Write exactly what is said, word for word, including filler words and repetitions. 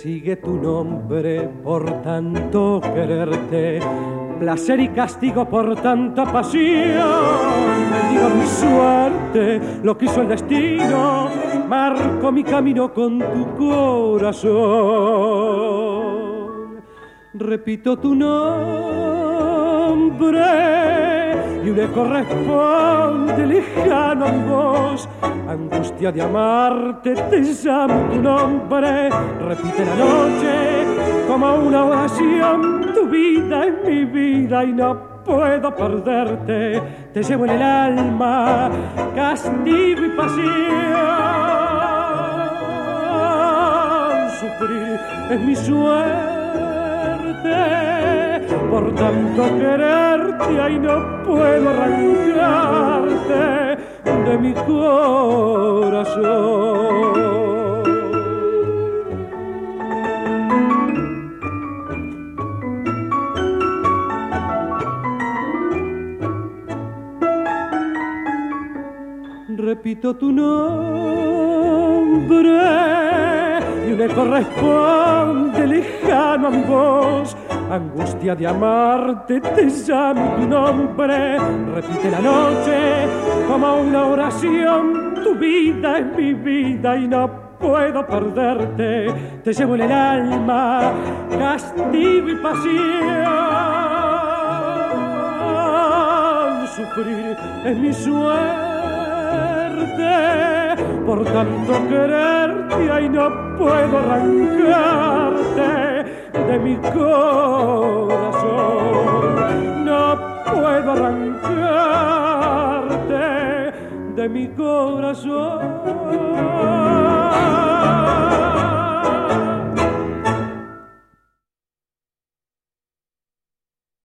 persigue tu nombre por tanto quererte, placer y castigo por tanta pasión. Digo mi suerte, lo quiso el destino, marco mi camino con tu corazón. Repito tu nombre y un eco responde lejano en voz. Angustia de amarte, te llamo tu nombre. Repite la noche como una oración. Tu vida es mi vida y no puedo perderte. Te llevo en el alma, castigo y pasión. Sufrir es mi suerte, por tanto quererte, ay no puedo arrancarte de mi corazón. Repito tu nombre y me corresponde lejano a mi voz. Angustia de amarte, te llamo tu nombre. Repite la noche como una oración. Tu vida es mi vida y no puedo perderte. Te llevo en el alma, castigo y pasión. Sufrir es mi suerte, por tanto quererte, ay no puedo arrancarte de mi corazón. No puedo arrancarte de mi corazón.